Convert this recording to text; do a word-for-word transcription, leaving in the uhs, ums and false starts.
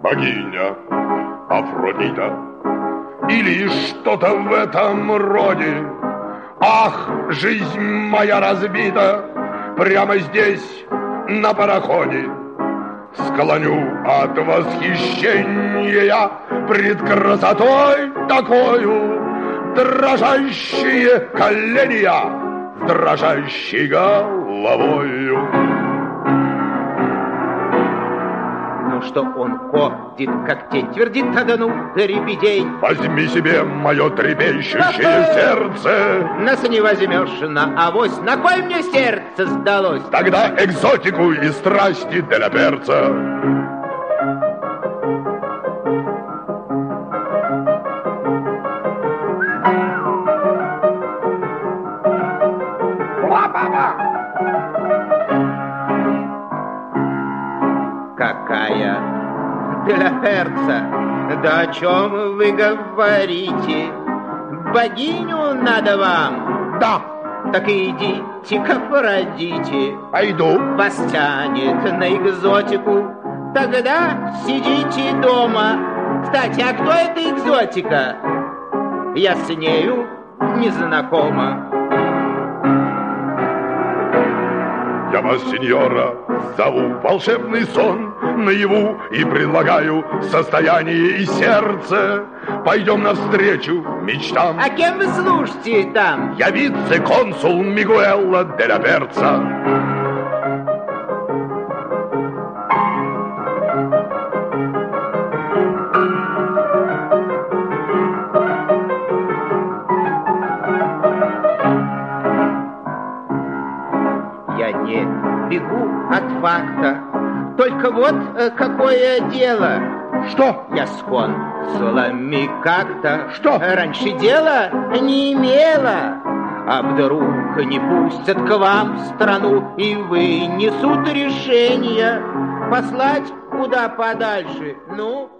богиня Афродита или что-то в этом роде. Ах, жизнь моя разбита прямо здесь, на пароходе. Склоню от восхищения я пред красотой такою дрожащие колени я с дрожащей головою. Ну что он ходит, как тень, твердит, да ну, дребедень. Возьми себе мое трепещущее сердце. Нас не возьмешь на авось, на кой мне сердце сдалось? Тогда экзотику и страсти для перца. Какая для перца? Да о чем вы говорите? Богиню надо вам? Да. Так идите к Афродите. Пойду. Вас тянет на экзотику. Тогда сидите дома. Кстати, а кто эта экзотика? Я с нею не знакома. Я вас, сеньора, зову в волшебный сон наяву и предлагаю состояние и сердце. Пойдем навстречу мечтам. А кем вы служите там? Я вице-консул Мигуэлла де ла Перца. Я не бегу от факта, только вот э, какое дело. Что? Я с консулами как-то Что? раньше дела не имела. А вдруг не пустят к вам в страну и вынесут решение послать куда подальше? Ну...